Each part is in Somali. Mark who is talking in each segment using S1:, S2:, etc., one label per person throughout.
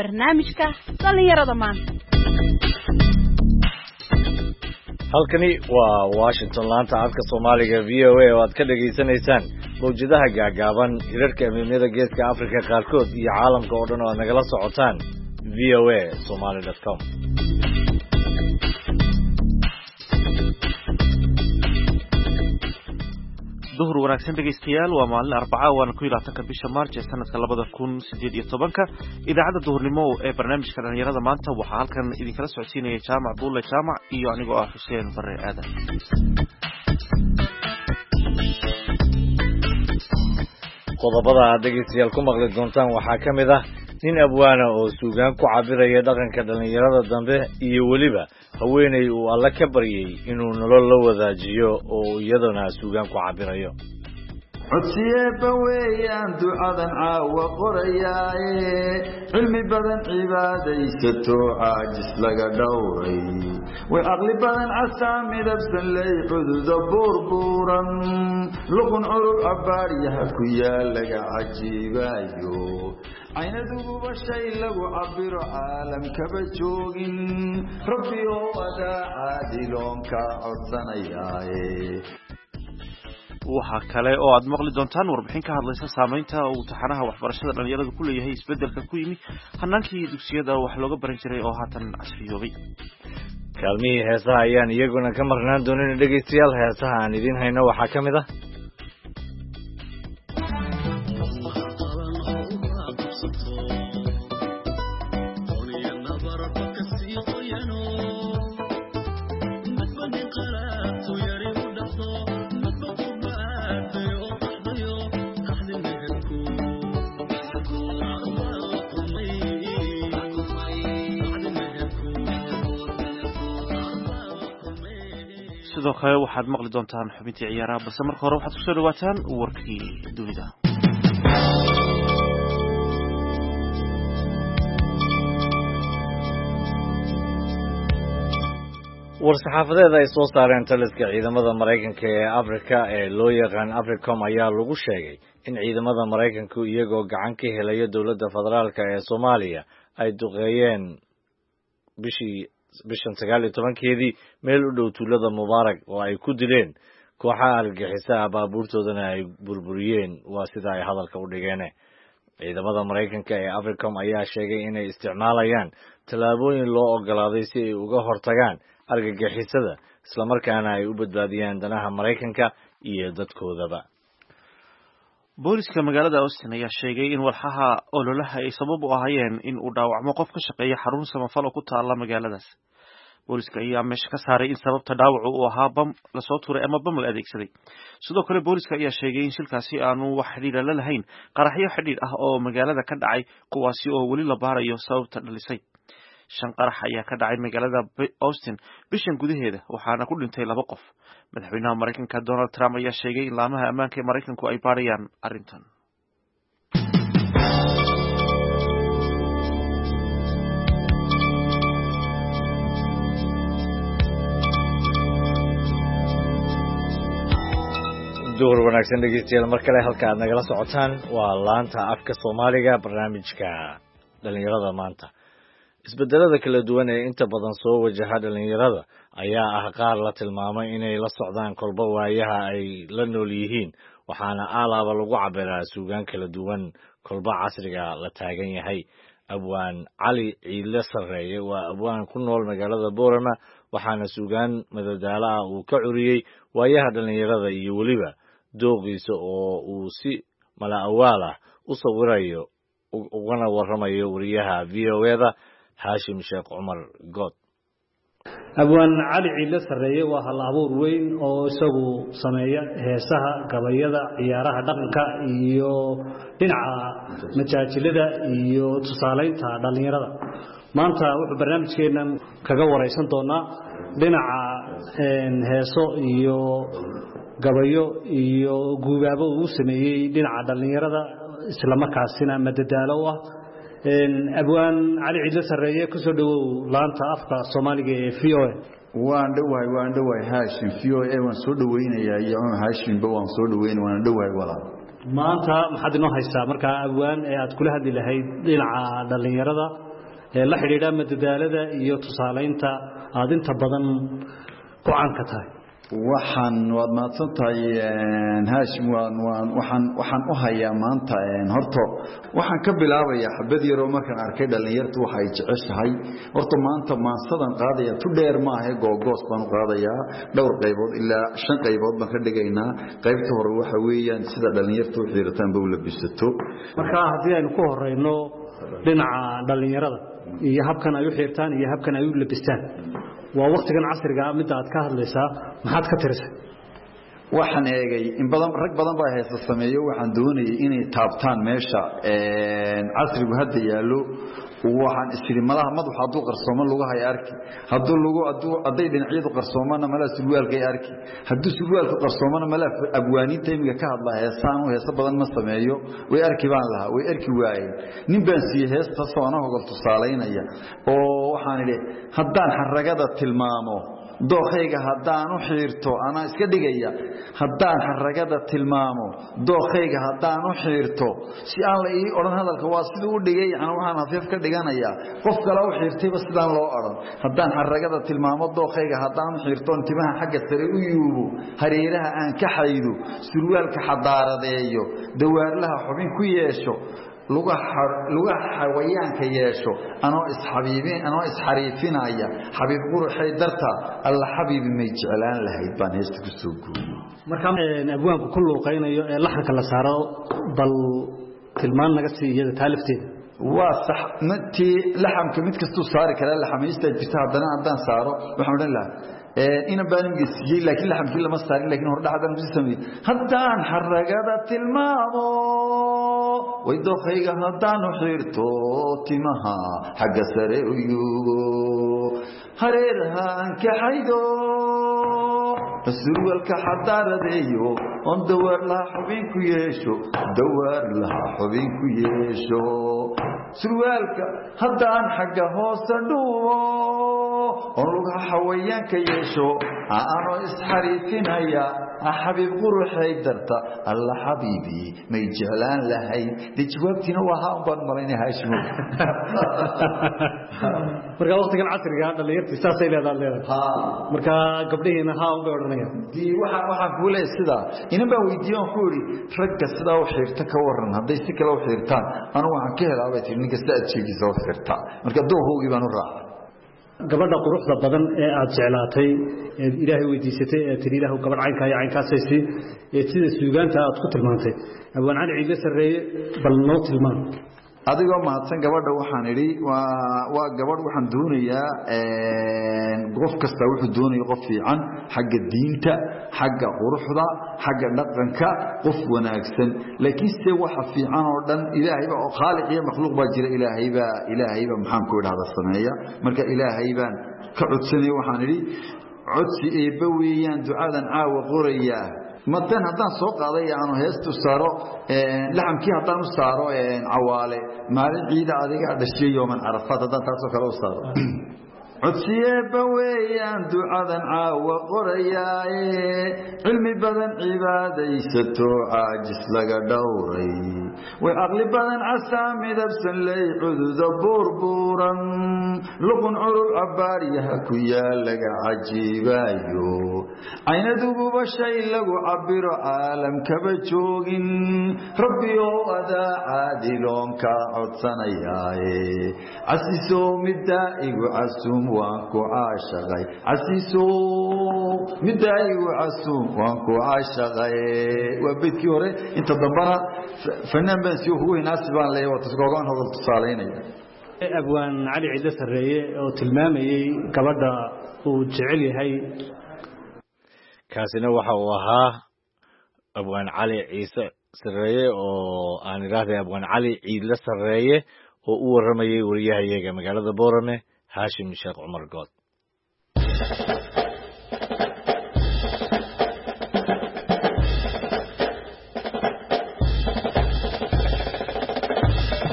S1: barnaamijka dhalinyarada maanta.
S2: halkani waa Washington laanta afka Soomaaliga VOA oo aad ka dhageysanaysaan mowjadaha gaagaaban hirarka amniga geeska Afrika qaarkood iyo caalamka oo dhan oo nagala socotaan voasomali.com.
S3: duhur wanaagsan dhegeystayaal waa maalin Arbaca waana 12 bisha Maarch sanadka 2018 idaacada duhurnimo ee barnaamijka dhalinyarada maanta waxa halkan idin kala socodsiinaya Jaamac Buule Jaamac iyo anigoo ah Xuseen Bare Aadan.
S2: qodobada aad dhegeystayaal ku maqli doontaan waxaa ka mid ah nin abwaana oo suugaan ku cabiraya dhaqanka dhalinyarada dambe iyo waliba haweeney uu alla ka baryay inuu nolol la wadaajiyo oo iyadana suugaan ku cabirayo
S4: codsiyeeba weeyaan ducadan caawa qorayaaye cilmi badan cibaadaysato caajis laga dhowray way caqli badan casaa midabsan ley cududa buurbuuran luqun curub cabaaryaha ku yaal laga cajiibaayo caynaduguba shay lagu cabiro caalamkaba joogin rabbi oo adaa caadiloonka codsanayaaye.
S3: waxa kale oo aad maqli doontaan warbixin ka hadlaysa saameynta uu taxanaha waxbarashada dhalinyaradu ku leeyahay isbedelka ku yimi hanaankii dugsiyada wax looga baran jiray oo haatan casriyoobay.
S2: kaalmihii heesaha ayaan iyaguna ka marnaan doonin dhegeystayaal. heesaha aan idin hayno waxaa ka mid ah
S3: sidoo kale waxaad maqli doontaan xubintii ciyaaraha balse marka hore waxaad ku soo dhawaataan warkii dunida.
S2: war-saxaafadeed ay soo saareen taliska ciidamada Mareykanka ee Afrika ee loo yaqaan AFRICOM ayaa lagu sheegay in ciidamada Mareykanku iyagoo gacan ka helaya dowladda federaalka ee Soomaaliya ay duqeeyeen bishan 19-keedii meel u dhow tuulada Mubaarak oo ay ku dileen kooxaha argagixisa baabuurtoodana ay burburiyeen waa sida ay hadalka u dhigeen. ciidamada Mareykanka ee AFRICOM ayaa sheegay inay isticmaalayaan tallaabooyin loo ogolaaday si ay uga hortagaan argagixisada isla markaana ay u badbaadiyaan danaha Mareykanka iyo dadkoodaba.
S3: booliska magaalada Austin ayaa sheegay in walxaha ololaha ay sabab u ahaayeen in uu dhaawacmo qof ka shaqeeya xarun samafal oo ku taala magaaladaas. booliska ayaa meesha ka saaray in sababta dhaawacu uu ahaa bam la soo tuuray ama bam la adeegsaday. sidoo kale booliska ayaa sheegay in shilkaasi aanu wax xiriir la lahayn qaraxyo xidhiidh ah oo magaalada ka dhacay kuwaasi oo weli la baarayo sababta dhalisay. 5 qarax ayaa ka dhacay magaalada Austin bishan gudaheeda waxaana ku dhintay 2 qof. madaxweynaha Mareykanka Donald Trump ayaa sheegay in laamaha ammaanka ee Mareykanku ay baarayaan arrintan.
S2: duhur wanaagsan dhegeystayaal mar kale halka aad nagala socotaan waa laanta afka Soomaaliga barnaamijka dhalinyarada maanta. isbedelada kala duwan ee inta badan soo wajaha dhalinyarada ayaa ah qaar la tilmaamay inay la socdaan kolba waayaha ay la nool yihiin waxaana alaaba lagu cabiraa suugaan kala duwan kolba casriga la taagan yahay. abwaan Cali Ciile Sareeye waa abwaan ku nool magaalada Boorama waxaana suugaan madadaalo ah uu ka curiyay waayaha dhalinyarada iyo waliba dooqiisa oo uu si mala awaal ah u sawirayo ugana waramayo wariyaha VOA-da Hashim Sheekh Umar Good.
S5: abwaan Cali Ciile Sareeye waa hal abuur weyn oo isagu sameeya heesaha gabayada ciyaaraha dhaqanka iyo dhinaca majaajilada iyo tusaaleynta dhalinyarada. maanta wuxuu barnaamijkeenan kaga wareysan doonaa dhinaca heeso iyo gabayo iyo guubaabo uu sameeyay dhinaca dhalinyarada isla markaasina madadaalo ah. abwaan Cali Ciile Sareeye ku soo dhawow laanta afka Soomaaliga ee VOA.
S4: waan dhawahay Hashim VOA waan soo dhaweynayaa iyo Hashim ba waan soo dhaweynaa waan dhawahay walaal.
S5: maanta maxaad inoo haysaa marka abwaan ee aad kula hadli lahayd dhinaca dhalinyarada la xidhiidha madadaalada iyo tusaaleynta aad inta badan ku caan ka tahay
S4: waxaan waad maadsantahay haashim waxaan u hayaa maanta horta waxaan ka bilaabayaa xabad yaroo markaan arkay dhalinyartu waxay jeceshahay horta maanta maansadan qaadaya tu dheer ma ahe googoos baan u qaadayaa dhowr qaybood ilaa 5 qaybood baan ka dhigaynaa qaybta hore waxa weeyaan sida dhalinyartu u xiirtaan baa u labisato
S5: marka haddii aynu ku horeyno dhinaca dhalinyarada iyo habkan ay u xiirtaan iyo habkan ay u labistaan waa waqtigan casriga ah mid aad ka hadlaysaa maxaad ka tirisay
S4: waxaan eegay in badan rag badan baa heesa sameeyo waxaan doonayay inay taabtaan meesha casrigu hadda yaalo waxaan isiri malaha madax hadduu qarsoomo lagu hay arki haday dhinacyadu qarsoomana malaha surwaalkay arki hadduu surwaalku qarsoomana malaha abwaaniinta imiga ka hadla heesa badan ma sameeyo way arki baan lahaa way arki waayeen nin baan siiyey heesta soona hogol tusaaleynaya oo waxaan idhi haddaan xaragada tilmaamo dookhayga haddaan u xiirto ana iska dhigaya haddaan xaragada tilmaamo dookhayga haddaan u xiirto si aan la ii oran hadalka waa sidoo u dhigay waxaan afeef ka dhiganayaa qof kale u xiirtayba sidaan loo oran haddaan xaragada tilmaamo dookhayga haddaan u xiirto intimaha xagga sare u yuubo hareeraha aan ka xaydo surwaalka xadaaradeeyo dawaarlaha xubin ku yeesho luga xawayaanka yeesho anoo isxariifinaya xabiib quruxay darta alla xabiibi may jeclaan lahayd baan heesta ku soo gooyay
S5: marka abwaanku ku luuqaynayo ee laxanka la saaro bal tilmaan naga sii iyada taalifteeda
S4: waa sax intii laxamka mid kastuu saari kara laxamaysta jirta haddaan saaro waxaan odhan lahaa ina baan imgeysiyey laakiin laxamkii lama saarin laakiin hor dhaxdan ku sameeyay haddaan xaragada tilmaamo way dookhayga haddaan u xiirto timaha xagga sare u yuubo hareeraha aan ka xaydo surwaalka xadaaradeeyo on dawaar laha xubin ku yeesho surwaalka haddaan xagga hoose dhuubo on luga xawayaanka yeesho aanoo isxariifinaya xabiib quruxay darta alla xabiibi may jeclaan lahayd de jawaabtiina waa haa baan malaynay haashimo
S5: marka waqtigan casriga ah dhalinyartii saasay leedahay marka gabdhihiina haa u dooranayaan
S4: waxaan ku leeyahay sida ina baan weydiiyay ku iri ragga sida u xiirta ka waran haday si kale u xiirtaan anigu waxaan ka helaabay ninka sida aad sheegayso u xiirta marka doohowgii baan u raacay
S5: gabadha quruxda badan ee aad jeclaatay ee ilaahay weydiisatay ee tiriilahu gabadh caynka iyo caynkaasaysi ee sida suugaanta aad ku tilmaantay abwaan cali ciidle sarreeye bal noo tilmaan
S4: adigoo mahadsan gabadha waxaan idhi waa gabadh waxaan doonayaa qof kasta wuxuu doonayaa qof fiican xagga diinta xagga quruxda xagga dhaqanka qof wanaagsan laakiin se waxa fiican oo dhan ilaahayba oo khaaliq iyo makhluuq baa jira ilaahayba maxaan ku idhahdaa sameeya marka ilaahay baan ka codsanay waxaan idhi codsi eebba weeyaan ducadan caawa qorayaa madan haddaan soo qaaday aanu heestu saaro laxamkii haddaan u saaro cawaale maalin ciida adiga dhashay yooman carafaad haddaan taasoo kale u saaro codsiyeebba weeyaan ducadan caawa qorayaaye cilmi badan cibaadaysato caajis laga dhowray way caqli badan casaa midabsan ley cududa buurbuuran luqun curub cabaaryaha ku yaal laga cajiibaayo caynaduguba shay lagu cabiro caalamkaba joogin rabbi oo adaa caadiloon kaa codsanayaaye casisow middaa igu casuum waan ku caashaqay casiiso middaa igu casuum waan ku caashaqay waa beydkii hore inta dambana fanaan baan sii ugu weynaasi baan leeyahay waa tasgoogaan hodol tusaaleynaya
S5: abwaan cali ciidle sarreeye oo tilmaamayey gabadha uu jecel yahay
S2: kaasina waxa uu ahaa abwaan cali ciise sarreeye oo aan idhaahday abwaan cali ciidle sarreeye oo u waramayay wariyahayaga magaalada boorame haashim sheekh cumar good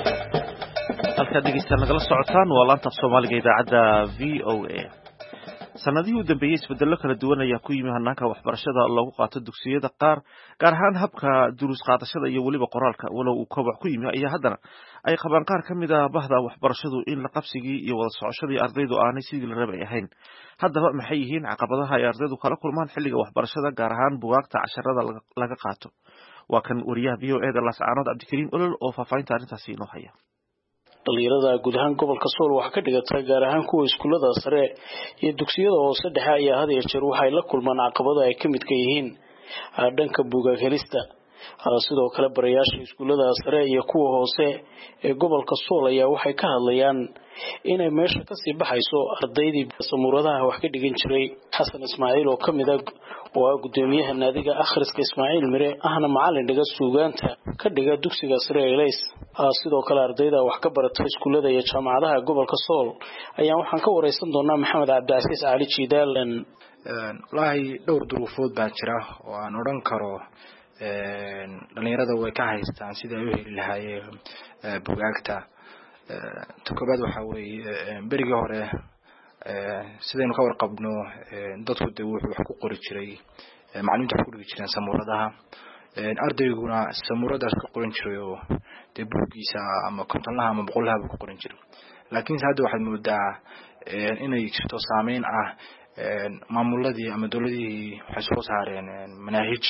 S3: halkaad dhegeystayaal nagala socotaan waa laanta af soomaaliga idaacadda v o a sanadihii u dambeeyey isbedello kala duwan ayaa ku yimi hanaanka waxbarashada lagu qaato dugsiyada qaar gaar ahaan habka duruus qaadashada iyo weliba qoraalka walow uu koboc ku yimi ayaa haddana ay qabaan qaar ka mid ah bahda waxbarashadu in la qabsigii iyo wada socoshadii ardaydu aanay sidii la rabay ahayn haddaba maxay yihiin caqabadaha ay ardaydu kala kulmaan xilliga waxbarashada gaar ahaan bugaagta casharada laga qaato waa kan wariyaha VOA da Laascaanood Cabdikariim Olol oo faafahinta arrintaasi inoo haya
S6: dhalinyarada guud ahaan gobolka Sool waxa ka dhigata gaar ahaan kuwa iskuulada sare iyo dugsiyada hoose dhexe ayaa had iyo jeer waxay la kulmaan caqabado ay ka mid ka yihiin dhanka buugaag helista sidoo kale barayaasha iskuulada sare iyo kuwa hoose ee gobolka Sool ayaa waxay ka hadlayaan inay meesha ka sii baxayso ardaydii samuuradaha wax ka dhigan jiray Xasan Ismaaciil oo kamid ah waa gudoomiyaha naadiga akhriska Ismaaciil Mire ahna macallin dhiga suugaanta ka dhiga dugsiga sare ee Leys sidoo kale ardayda wax ka barata iskuulada iyo jaamacadaha gobolka Sool ayaa waxaan ka wareysan doonaa Maxamed Cabdicasiis Cali Jidaal
S7: wallahi dhowr duruufood baa jira oo aan oran karo dhalinyarada way ka haystaan sida ay u heli lahaayeen bugaagta koobaad waxa weeye berigii hore sidaynu ka warqabno dadku de wuxuu wax ku qori jiray macluumaadka wax ku dhigi jireen samuuradaha ardayguna samuuradaas ka qorin jiray oo de buugiisa ama kontonlaha ama boqollaha ku qorin jiray laakiin hadda waxaad moodaa inay jirto saameyn ah maamuladii ama dawladihii waxay soo saareen manhaj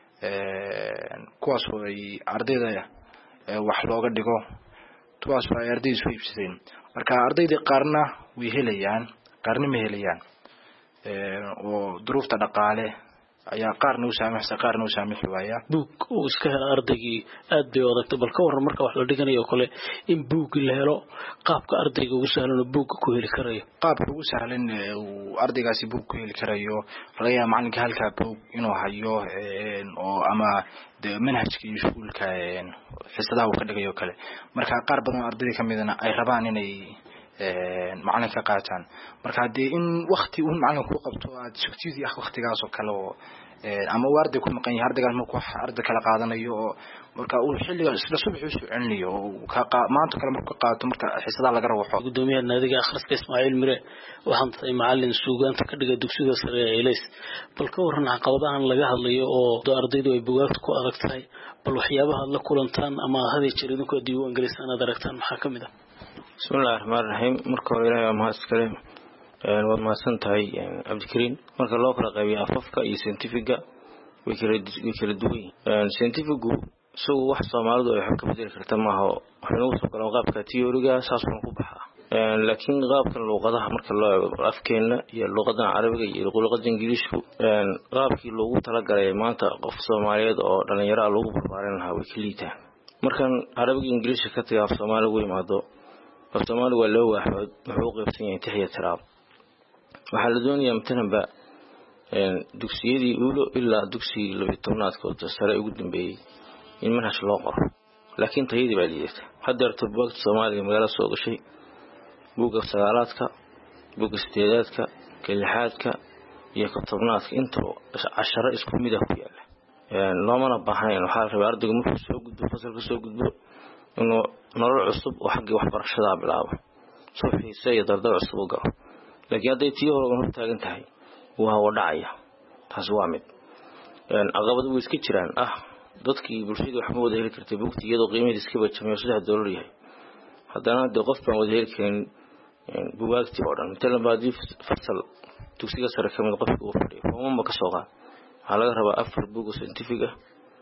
S7: kuwaas oo ay ardayda wax looga dhigo kuwaas oo ay ardaydu soo iibsadeen marka ardayda qaarna way helayaan qaarna ma helayaan oo duruufta dhaqaale ayaa qaarna u saamixi waaya
S6: buug oo iska hela ardaygii aad bay odagta bal ka waran marka wax la dhiganayo kale in buug la helo qaabka ardayga ugu sahlan oo buug ku heli karayo
S7: qaabka ugu sahlan uu ardaygaasi buug ku heli karayo laga yaabo macalinka halka buug inuu hayo oo ama de manhajkii iskuulka xisadaha uu ka dhigayo kale marka qaar badan ardayda kamidana ay rabaan inay macalinka qaataan marka hadii in waqti uu macalinka ku qabto aad sugtidii waqtigaas oo kale oo ama warday ku maqan yahay ardaygaas markuu arday kala qaadanayo marka uu xilliga isla subaxii soo celinayo maanta kale markuu qaato marka xisadaha laga rawaxo
S6: gudoomiyaha naadiga akhriska Ismaaciil Mire waxaan tahay macallin suugaanta ka dhiga dugsiga sare ee Leys bal ka waran caqabadahan laga hadlayo oo ardaydu ay buugaagta ku adag tahay bal waxyaabaha la kulantaan ama hadii jirin ku diiwaan gelisan aad aragtaan maxaa kamid ah
S8: bismillahir rahmaanir rahiim marka hore ilaahay ma iskale waad maasantahay Cabdikariim marka loo kala qaybiyo afafka iyo scientific-ga way kala duwan scientific-gu soo wax Soomaalidu ay xog ka bedeli karta ma aha waxaanu soo galan qaabka theory-ga saasoo ku baxa laakiin qaabka luqadaha marka loo eego afkeena iyo luqadda Carabiga iyo luqadda Ingiriisku qaabkii loogu talagalay maanta qof Soomaaliyeed oo dhalinyaro ah loogu barbaarin lahaa way kaliitaan markan Carabiga Ingiriiska ka tagay Soomaaligu yimaado Soomaali waa loo waaxood wuxuu qaybsan yahay taxiya tiraab waxa la doonayaa imtixaanba dugsiyadii ulo ilaa dugsiga 12aadkood sare ugu dambeeyay in manhaj loo qoro laakiin tayadii baa liidata hadda buugta Soomaaliga magaalada soo gashay buugga sagaalaadka buugga sideedaadka lixaadka iyo tobnaadka inta casharo isku mid ah ku yaala loomana baahan waxa la rabaa ardaygu markuu soo gudbo fasalka soo gudbo inuu nolol cusub oo xagga waxbarashada bilaabo soo xiisay iyo dardar cusub oo galo laakiin haday tii hore u taagan tahay waa wadacaya taas waa mid aqabadu way iska jiraan dadkii bulshada wax ma wada heli kartay buugta iyadoo qiimaheedu iska bajamay $3 yahay haddana de qof baan wada heli karin buugaagtii oo dhan inta la baadi fasal dugsiga sare kamid qofku uu fadhiyo kuma ka soo qaad waxa laga rabaa 4 buug oo scientific ah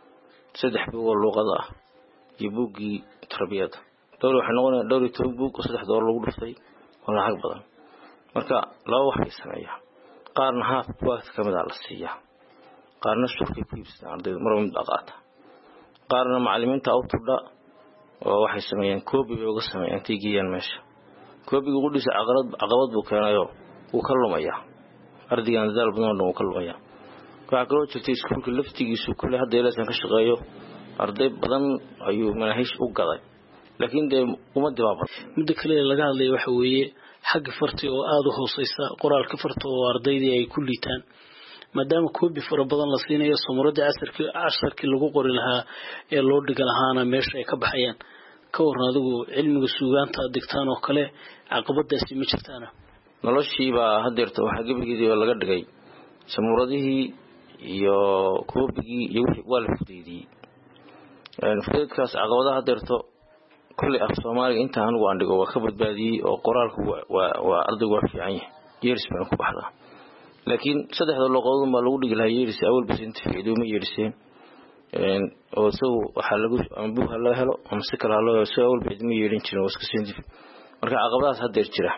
S8: 3 buug oo luqada ah iyo buuggii tarbiyada dawlad waxa noqonaya dhowr iyo buug oo $3 lagu dhuftay oo lacag badan marka laba wax ay sameeyaan qaarna haaf buugaagta kamid ah la siiyaa qaarna shurkii ku iibsadaan ardayda mar mid dhaqaata qaarna macallimiinta awtudha oo waxay sameeyaan koobi uga sameeyaan tigiyaan meesha koobiga ugu dhisa caqabad buu keenayo uu ka lumaya ardaygan dadaal badan uu ka lumaya waxa kaloo jirtay iskuulka laftigiisu kulli hadda ilaasan ka shaqeeyo arday badan ayuu manhaj u gaday laakiin de uma dibaaban
S6: mid kale laga hadlay waxa weeye xag farti oo aad u hooseysa qoraalka farta oo ardaydii ay ku liitaan maadaama koobi fara badan la siinayo samuurada casharkii lagu qori lahaa ee loo dhigan lahaana meesha ay ka baxayaan ka waran adigu cilmiga suugaanta digtaan oo kale caqabadaasi ma jirtaana
S8: noloshiibaa hadeerta waxaa gebigeedii laga dhigay samuuradihii iyo koobigii iyo wixii waa la fudeydiyey fudeydkaas caqabadaha hadeerto kulli af Soomaaliga inta anigu aan dhigo waa ka badbaadiyey oo qoraalku waa ardaygu waa fiican yahay yeeris baan ku baxdaa laakiin saddexda luqadood ma lagu dhigi lahaa yeeris awal bas inta fiidiyo ma yeeriseen oo soo waxa lagu ambuha la helo ama si kala loo soo awal bas ma yeerin jirin oo iska sindif marka caqabadaas hadeer jira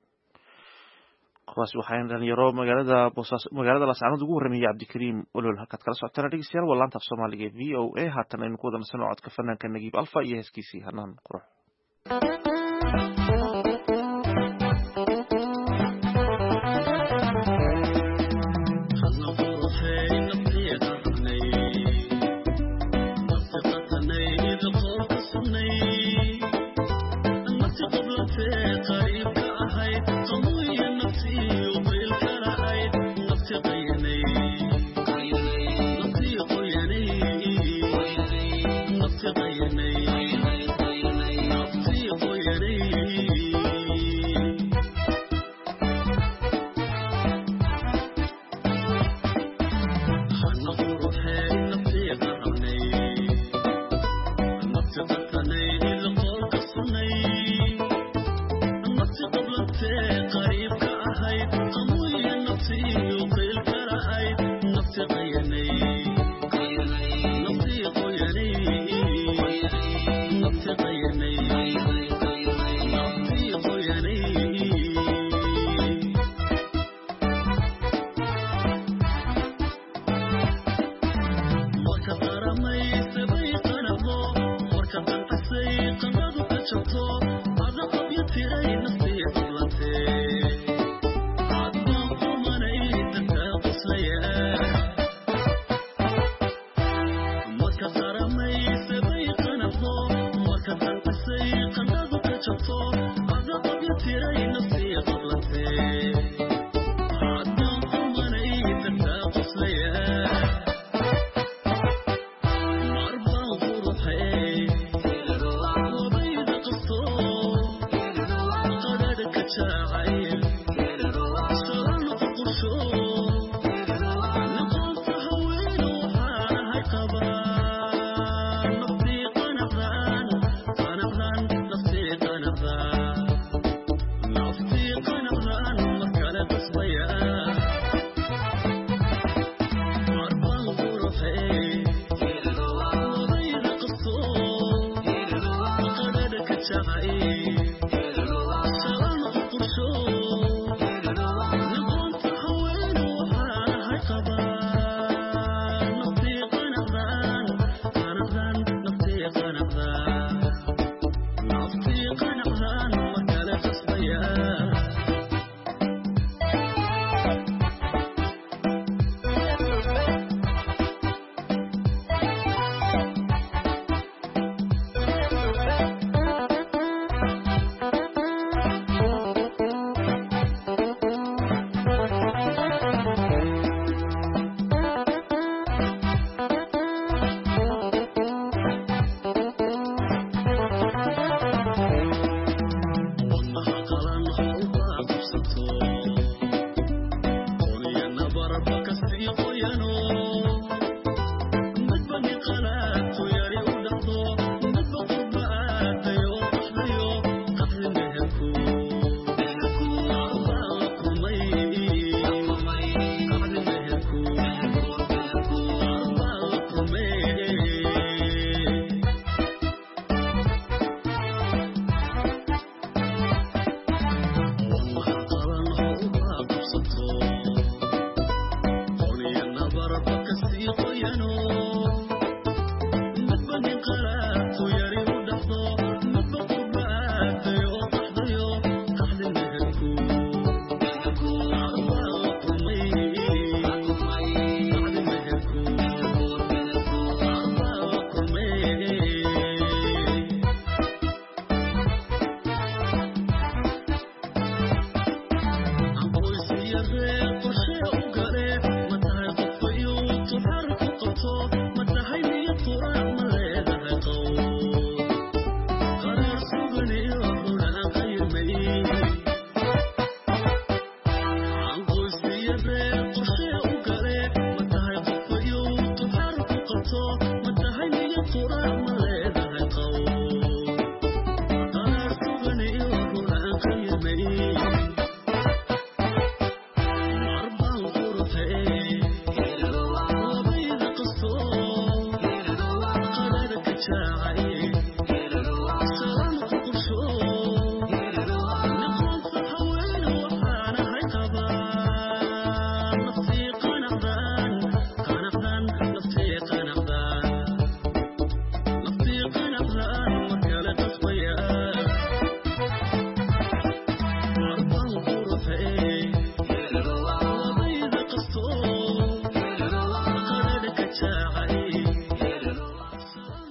S3: qaas waxaan dhalinyaro magaalada Laascaanood ugu warramay Cabdikariim Olol halkaad kala socotaan dhageystayaal walaanta af Soomaaliga VOA haatan aynu ku wada nasano codka fanaanka Nagiib Alfa iyo heeskiisii Hanaan Qurux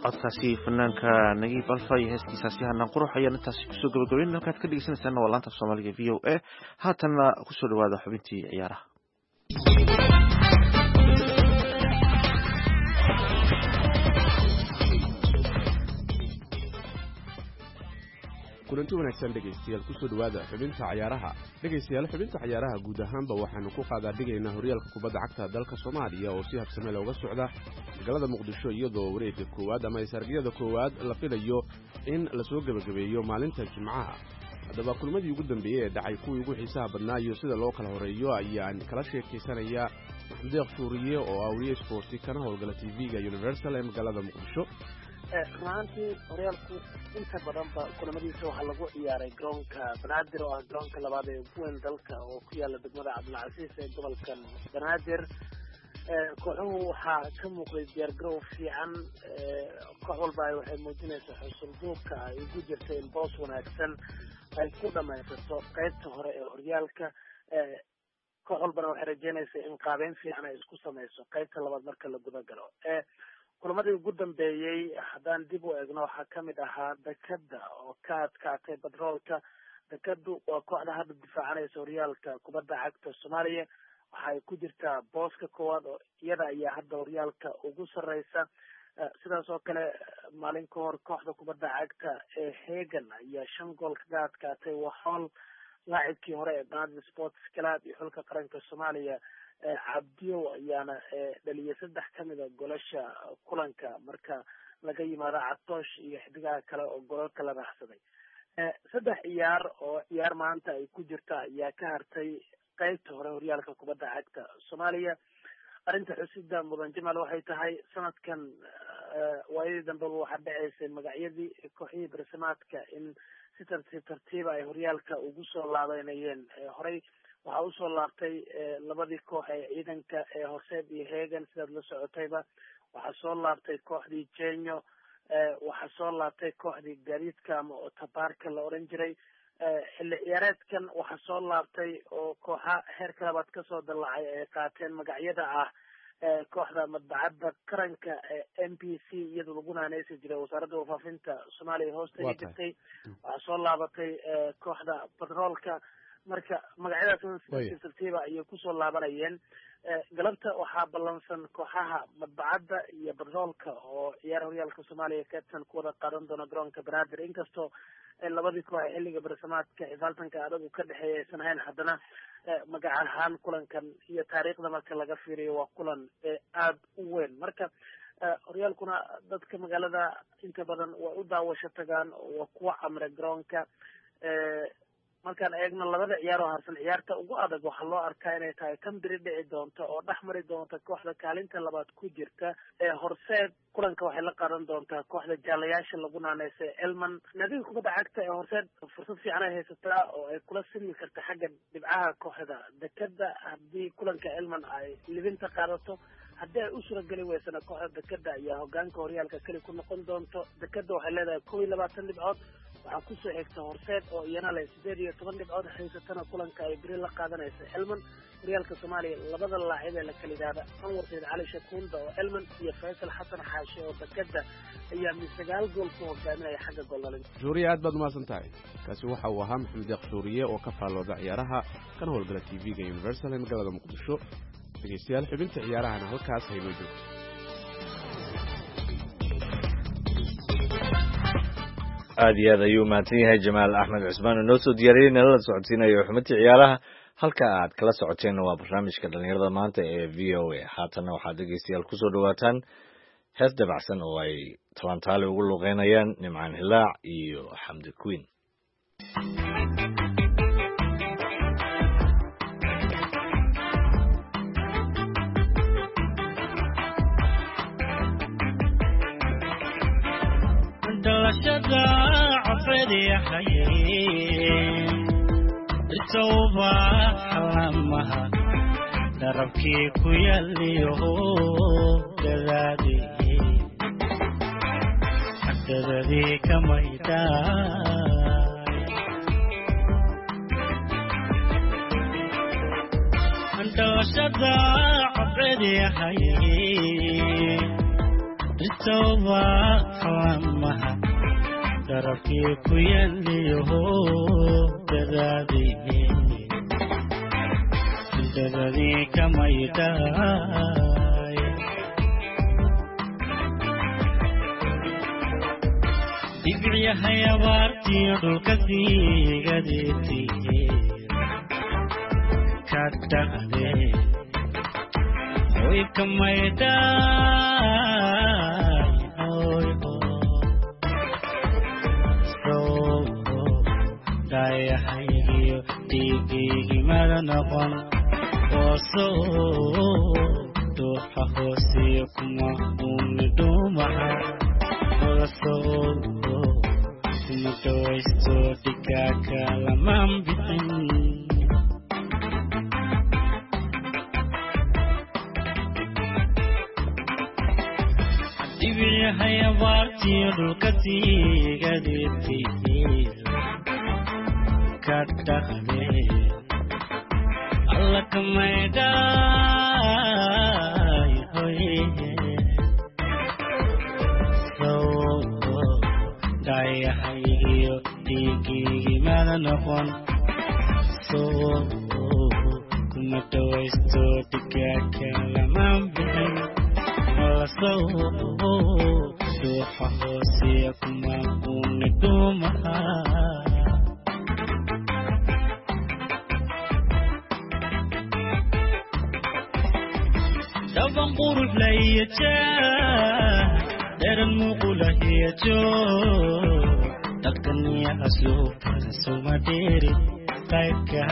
S3: codkaasi fanaanka Nagiib Alfa iyo heestiisaasi hanaan qurux ayaan intaasi kusoo gabagabeyn halkaad ka dhegeysaneysaan waa laanta Soomaaliga VOA haatanna kusoo dhawaada xubintii ciyaaraha
S9: kulanti wanaagsan dhegeystayaal kusoo dhawaada xubinta ciyaaraha xubinta ciyaaraha guud ahaanba waxaanu ku qaadaa dhigaynaa horyaalka kubadda cagta dalka Soomaaliya oo si habsame looga socda magaalada Muqdisho iyadoo wareegga koowaad ama isargiyada koowaad la filayo in la soo gabagabeeyo maalinta Jimcaha haddaba kulmadii ugu dambeeyay ee dhacay kuwii ugu xiisaha badnaa iyo sida loo kala horeeyo ayaan kala sheekaysanaya Maxamed Deeq Suuriye oo awriye sporti kana howlgala TV-ga Universal ee magaalada Muqdisho
S10: maantii horyaalku inta badanba kulamadiisa waxaa lagu ciyaaray garoonka Banaadir oo ah garoonka labaad ee ugu weyn dalka oo ku yaala degmada Cabdilcasiis ee gobolka Banaadir kooxuhu waxaa ka muuqday diyaargarow fiican koox walba waxay muujinaysaa xusulduubka ay ugu jirtay in boos wanaagsan ay ku dhamaysato qaybta hore ee horyaalka koox walbana waxay rajeynaysaa in qaabeyn fiican ay isku samayso qaybta labaad marka la guda galo kulamadii ugu dambeeyay haddaan dib u eegno waxaa kamid ahaa Dekada oo ka adkaatay Batroolka Dekadu waa kooxda hadda difaacanaysa horyaalka kubadda cagta Soomaaliya waxay ku jirtaa booska koowaad oo iyada ayaa hadda horyaalka ugu sarreysa sidaas oo kale maalin ka hor kooxda kubadda cagta ee Hegan ayaa 5 gool kaga adkaatay Waxool laacibkii hore ee Banaadir Sports Club iyo xulka qaranka Soomaaliya Cabdiyo ayaana dhaliyay 3 kamid ah goolasha kulanka marka laga yimaado Catoosh iyo xidigaha kale oo gool kala raacsaday 3 ciyaar oo ciyaar maanta ay ku jirta ayaa ka hartay qaybta hore horyaalka kubadda cagta Soomaaliya arinta xusida mudan Jamal waxay tahay sanadkan waayadii dambe waxa dhaceysay magacyadii kooxihii barasamaadka in si tartiib ay horyaalka ugu soo laabanayeen horey waxaa usoo laabtay labadii koox ee ciidanka ee Horseed iyo Hegan sidaad la socotayba waxaa soo laabtay kooxdii Jenyo waxaa soo laabtay kooxdii gaadiidka ama Otabarka la oran jiray xilli ciyaareedkan waxaa soo laabtay oo kooxa heerka labaad kasoo dallacay ay qaateen magacyada ah kooxda madbacadda qaranka MPC iyadoo lagu naanaysi jiray wasaaradda warfaafinta Soomaaliya hoosteeda jirtay waxaa soo laabatay kooxda Batroolka marka magacyadaas si tartiib ah ayay kusoo laabanayeen galabta waxaa ballansan kooxaha madbacadda iyo Batroolka oo ciyaar horyaalka Soomaaliya ka tan ku wada qaadan doona garoonka Banaadir inkastoo labadii koox ee xilliga barsamaadka xifaaltanka adag ka dhaxeeyay aysan hayn haddana magac ahaan kulankan iyo taariikhda marka laga fiiriyo waa kulan aad u weyn marka horyaalkuna dadka magaalada inta badan waa u daawasho tagaan waa kuwa camre garoonka markaan eegno labada ciyaar oo harsan ciyaarta ugu adag waxaa loo arkaa inay tahay kan biri dhici doonto oo dhexmari doonta kooxda kaalinta labaad ku jirta ee Horseed kulanka waxay la qaadan doontaa kooxda jaalayaasha lagu naanaysa Elman nadiga kubadda cagta ee Horseed fursad fiican ay haysataa oo ay kula simi karta xagga dhibcaha kooxda Dekada haddii kulanka Elman ay libinta qaadato haddii ay u suuragali weysana kooxda Dekada ayaa hogaanka horyaalka kali ku noqon doonto Dekada waxay leedahay 22 dhibcood waxaa kusoo xigta Horseed oo iyana leh 18 dhibcood haysatana kulanka ay biri la qaadanaysa Elman horyaalka Soomaaliya labada laacib ee la kala yiraahdo Anwar Said Cali Shakuunda oo Elman iyo Faysal Xasan Xaashi oo Dekada ayaa 9 gool ku hogaaminaya xagga goolalin
S9: Suuriye aad baad umaasan tahay kaasi waxa uu ahaa Maxamed Deeq Suuriye oo ka faalooda ciyaaraha kana howlgala TV-ga Universal ee magaalada Muqdisho dhegeystayaal xubinta ciyaarahana halkaas haynoo joogto
S2: aad iyo aad ayuu mahadsan yahay Jamaal Axmed Cusmaan oo noo soo diyaariyay nala socodsiinayo xubinta ciyaaraha halka aad kala socoteen waa barnaamijka dhalinyarada maanta ee VOA haatana waxaad dhegeystayaal kusoo dhawaataan hees dabacsan oo ay talantaale ugu luqeynayaan Nimcaan Hilaac iyo Xamdi Queen
S11: dalashada cafadi hayeen tawba xalamaha darabkii ku yaliyo dadaadi hadadii kamayda dalashada cafadi hayeen dhirtooba xalamaha darabkii ku yaaliyo dadadii kamaydaay dibicyahay abaartiyo dhulka siigadeetiye ka dhaqdee oy kamaydaay oy dayahayo dhiigiigimada noqon oosoo dhuuxa hoosiyo kuma uumi dhuumaha olasoo kuma dhawaysto dhigaaka lamaan bixin dibicyahay abaartiyo dhulka siigadeetiye alla kamaydaay dayahayo dhiigiigimada noqon kuma dhawaysto dhigaaka lamaan bixin dhuuxa hoosiya kuma uuni dhuumaha daban qurux layaja deran muqulahiyajo dhaqaniya asluubta sumadheeri qaybka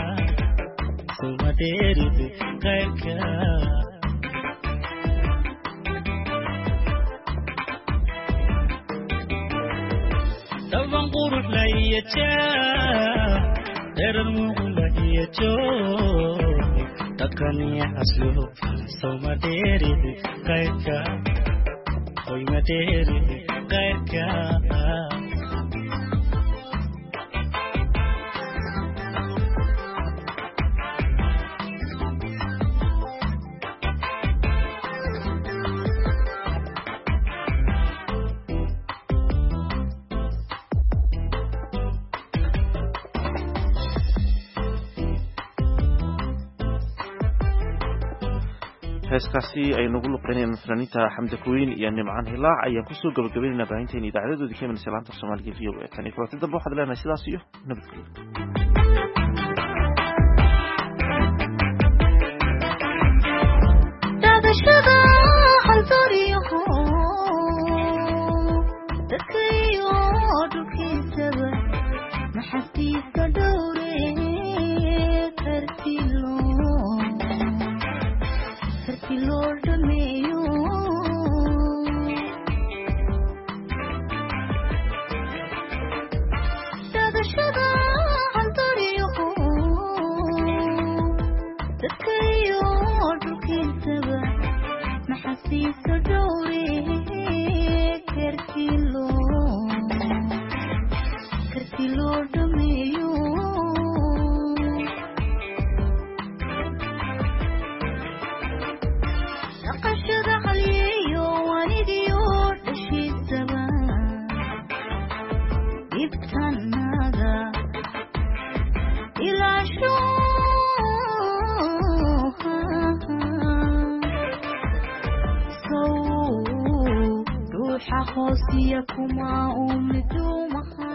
S11: daban qurux layaja deran muqulahiyajo dhaqaniya asluubta sumadheeri qaybka hoy madheeri qaybka
S3: heeskaasi ay nagu luqeynayaan fanaaniinta xamda kuweyn iyo nimcaan hilaac ayaan kusoo gabagabaynaynaa baahinteena idaacadoodii ka imanaysa laanta soomaaliga v o a tan iyo kulanti dambe waxaad leenahay sidaas iyo nabadgelyo
S12: ruuxa hoosiya kuma umidumaha